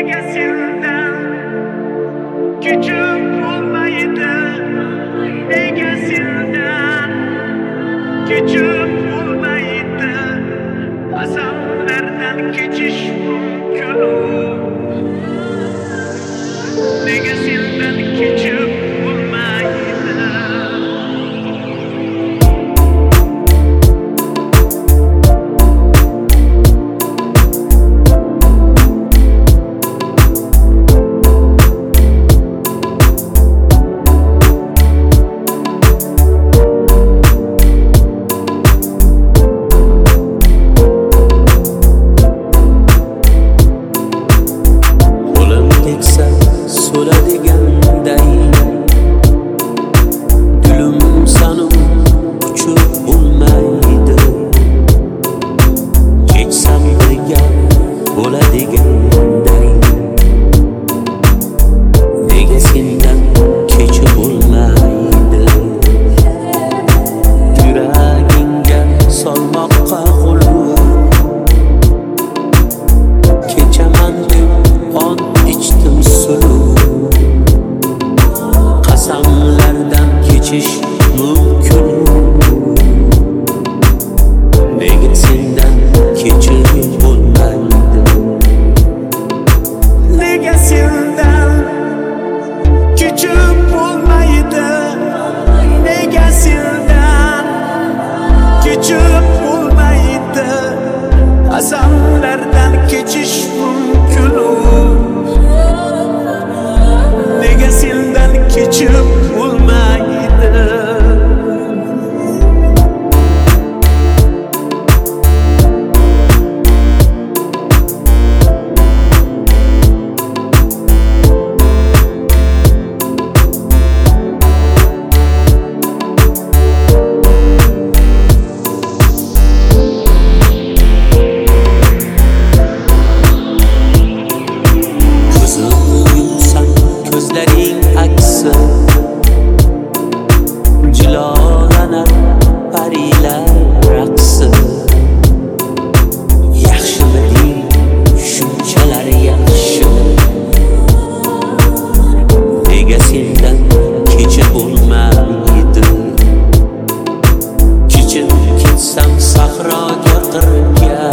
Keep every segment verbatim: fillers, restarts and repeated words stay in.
nega sendan kechib bo'lmaydi, nega sendan kechib bo'lmaydi, qasamlardan kechish mumkin, nega sendan kechib bo'lmaydi. So'ladiganday gulim sanu uchib bo'lmaydi, kechsam birga bo'ladiganday, nega sendan kechib bo'lmaydi, yuragingga solmoqqa g'ulg'ul kechaman deb on ichdim suluv, qasamlardan kechish mumkin, nega sendan kechib bo'lmaydi, nega sendan kechib bo'lmaydi, nega sendan kechib bo'lmaydi, qasamlardan kechish mumkin, nega sendan kechib bo'lmaydi. Ko'zlaring aksi jilolanar parilar raqsi, yaxshi biling shunchalar yaxshi, nega sendan kechib bo'lmaydi, kechib ketsam sahroga qirga,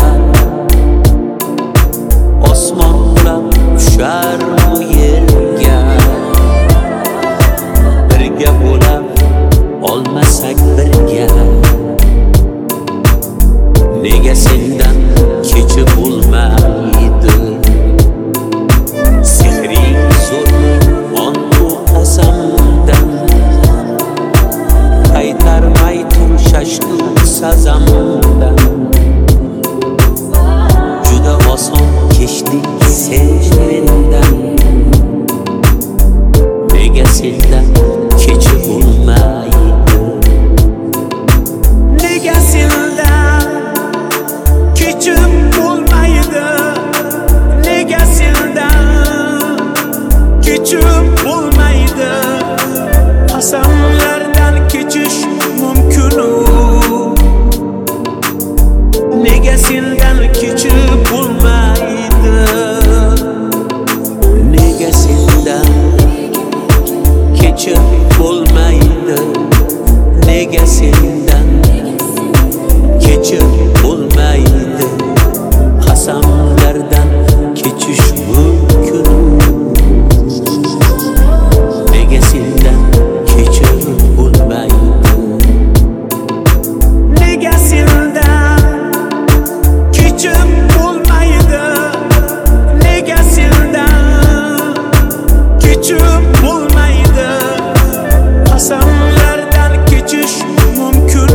osmon qulab tushar bu yerga, birga bo'lib olmasak birga, nega sendan kechib bo'lmaydi, sehring zo'rmi on bu qasamdan, qaytarmay turshashnu sazamdan, juda oson kechdik sen mendan, nega sendan kechib bo'lmaydi, nega sendan kechib bo'lmaydi, nega sendan kechib bo'lmaydi, qasamlardan kechish mumkin, nega sendan kechib bo'lmaydi, nega sendan kechib bo'lmaydi, nega sendan kechib bo'lmaydi, qasamlardan kechish mumkin, nega sendan kechib bo'lmaydi, nega sendan kechib bo'lmaydi, nega sendan kechib bo'lmaydi, qasamlardan kechish mumkin,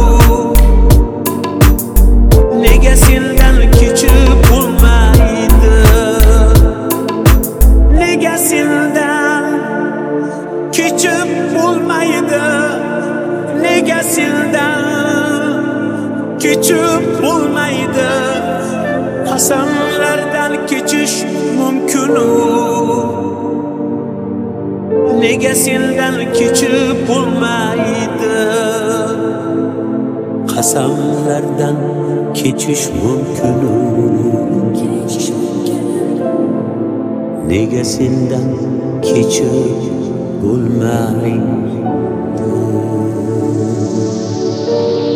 nega sendan kechib bo'lmaydi, nega sendan kechib bo'lmaydi, nega sendan kechib bo'lmaydi, qasamlardan kechish mumkin, nega sendan kechib bo'lmaydi, qasamlardan kechish mumkin. nega sendan kechirib bo'lmaydi?